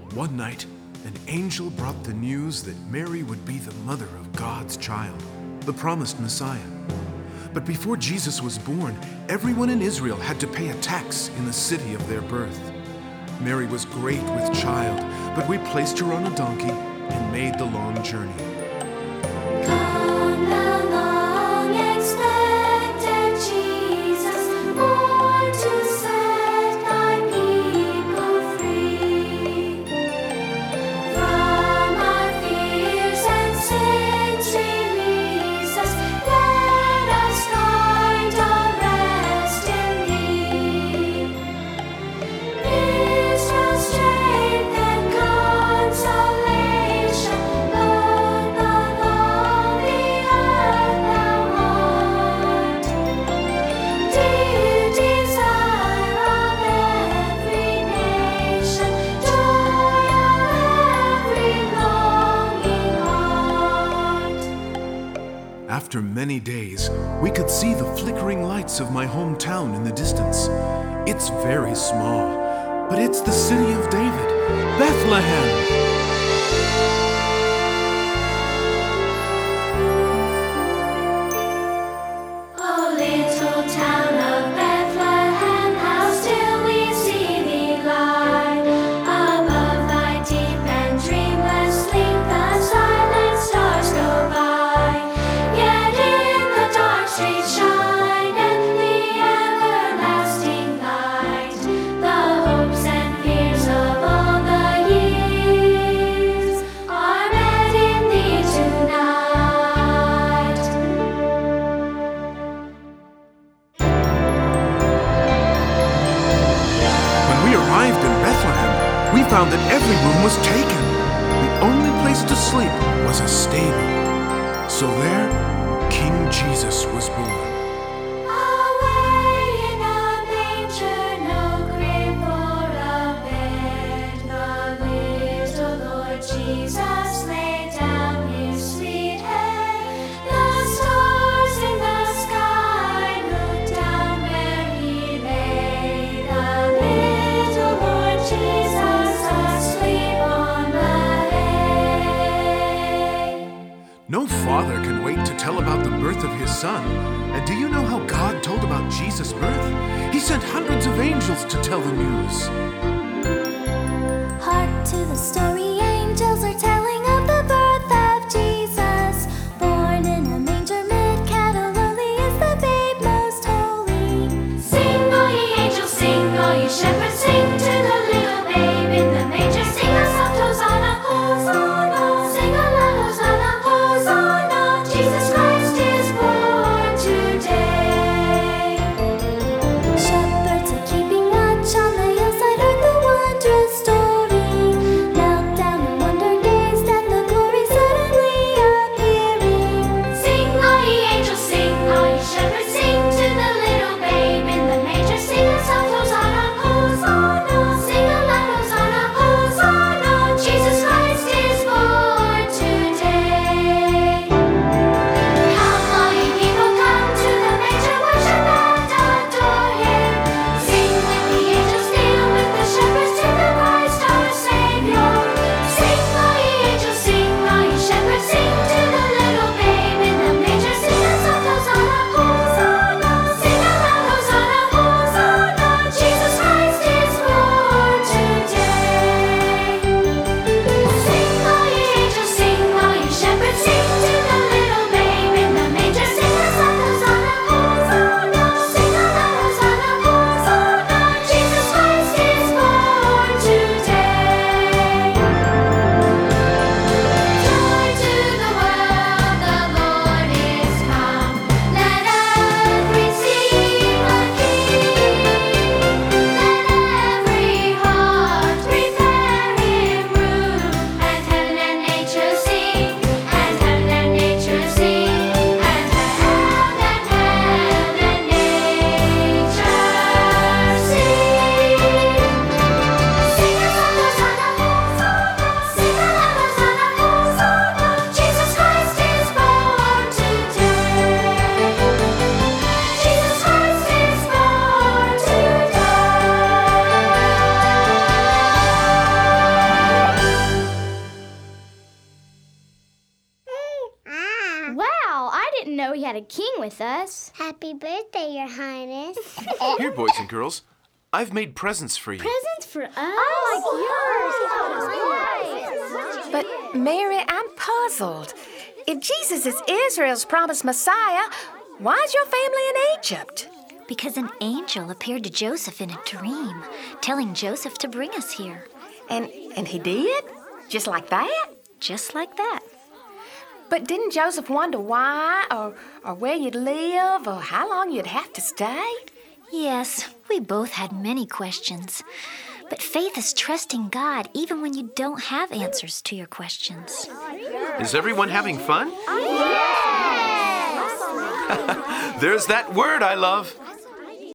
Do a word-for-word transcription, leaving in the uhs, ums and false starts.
One night, an angel brought the news that Mary would be the mother of God's child, the promised Messiah. But before Jesus was born, everyone in Israel had to pay a tax in the city of their birth. Mary was great with child, but we placed her on a donkey and made the long journey. Come thou long-expected Jesus, born to set thy people free. From our fears and sins release us, let us find our rest in thee. Israel's strength and consolation, Lord, above all the earth thou art. Dear desire of every nation, joy of every longing heart. After many days, we could see the flickering lights of my hometown in the distance. It's very small, but it's the city of David, Bethlehem. O little town of Bethlehem, how still we see thee lie. Above thy deep and dreamless sleep, the silent stars go by. Yet in the dark streets shineth the everlasting light. The hopes and fears of all the years are met in thee tonight. When we arrived in Bethlehem, we found that every room was taken. The only place to sleep was a stable. So there, King Jesus was born. Away in a manger, no grave or a bed, the little Lord Jesus laid down his sweet head. The stars in the sky looked down where he lay. The little Lord Jesus asleep on the hay. No father can wait to tell about the birth of his son. And do you know how God told about Jesus' birth? He sent hundreds of angels to tell the news. Hark to the story, angels are telling of the birth of Jesus. Born in a manger mid cattle, lowly is the babe most holy. Sing, all ye angels, sing, all ye shepherds, sing to the little babe in the manger. Sing a soft Hosanna, Hosanna. Sing a loud Hosanna, Hosanna. Jesus Christ is born today. Shepherds are keeping watch on the hillside, heard the wondrous story. Now had a king with us. Happy birthday, Your Highness. Here, boys and girls, I've made presents for you. Presents for us? Oh, like yours. But, Mary, I'm puzzled. If Jesus is Israel's promised Messiah, why is your family in Egypt? Because an angel appeared to Joseph in a dream, telling Joseph to bring us here. And and he did? Just like that? Just like that. But didn't Joseph wonder why, or, or where you'd live, or how long you'd have to stay? Yes, we both had many questions. But faith is trusting God even when you don't have answers to your questions. Is everyone having fun? There's that word I love.